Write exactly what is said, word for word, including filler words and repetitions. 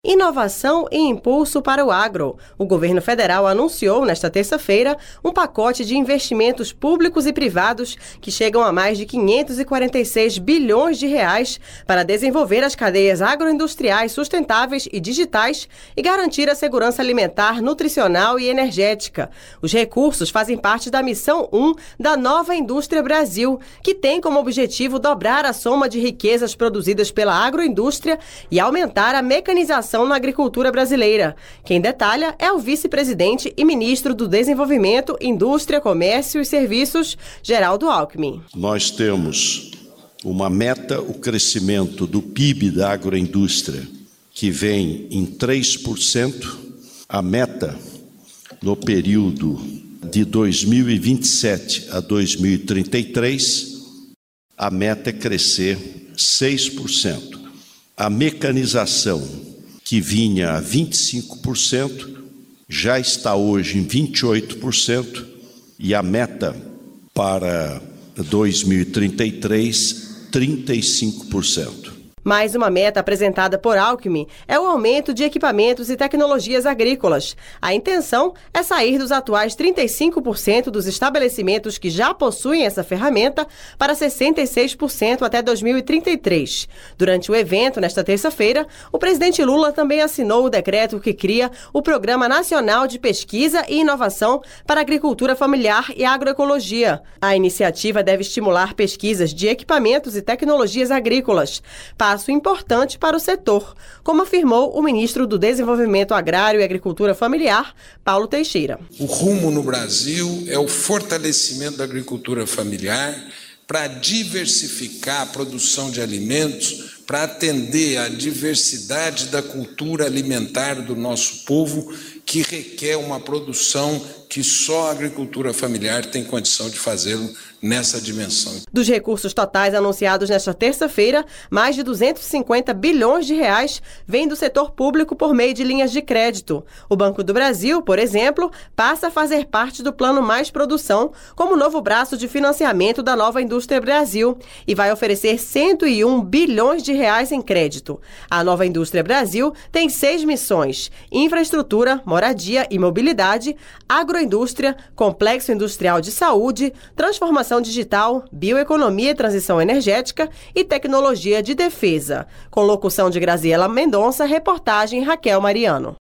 Inovação e impulso para o agro. O governo federal anunciou nesta terça-feira um pacote de investimentos públicos e privados que chegam a mais de quinhentos e quarenta e seis bilhões de reais para desenvolver as cadeias agroindustriais sustentáveis e digitais e garantir a segurança alimentar, nutricional e energética. Os recursos fazem parte da Missão um da Nova Indústria Brasil, que tem como objetivo dobrar a soma de riquezas produzidas pela agroindústria e aumentar a mecanização na agricultura brasileira. Quem detalha é o vice-presidente e ministro do Desenvolvimento, Indústria, Comércio e Serviços, Geraldo Alckmin. Nós temos uma meta, o crescimento do P I B da agroindústria, que vem em três por cento. A meta no período de dois mil e vinte e sete a dois mil e trinta e três, a meta é crescer seis por cento. A mecanização, que vinha a vinte e cinco por cento, já está hoje em vinte e oito por cento e a meta para dois mil e trinta e três, trinta e cinco por cento. Mais uma meta apresentada por Alckmin é o aumento de equipamentos e tecnologias agrícolas. A intenção é sair dos atuais trinta e cinco por cento dos estabelecimentos que já possuem essa ferramenta para sessenta e seis por cento até dois mil e trinta e três. Durante o evento, nesta terça-feira, o presidente Lula também assinou o decreto que cria o Programa Nacional de Pesquisa e Inovação para Agricultura Familiar e Agroecologia. A iniciativa deve estimular pesquisas de equipamentos e tecnologias agrícolas, passo importante para o setor, como afirmou o ministro do Desenvolvimento Agrário e Agricultura Familiar, Paulo Teixeira. O rumo no Brasil é o fortalecimento da agricultura familiar para diversificar a produção de alimentos, para atender à diversidade da cultura alimentar do nosso povo, que requer uma produção que só a agricultura familiar tem condição de fazê-lo nessa dimensão. Dos recursos totais anunciados nesta terça-feira, mais de duzentos e cinquenta bilhões de reais vêm do setor público por meio de linhas de crédito. O Banco do Brasil, por exemplo, passa a fazer parte do Plano Mais Produção como novo braço de financiamento da Nova Indústria Brasil e vai oferecer cento e um bilhões de reais em crédito. A Nova Indústria Brasil tem seis missões: infraestrutura, moradia e mobilidade, agroindústria, complexo industrial de saúde, transformação digital, bioeconomia e transição energética e tecnologia de defesa. Com locução de Graziela Mendonça, reportagem Raquel Mariano.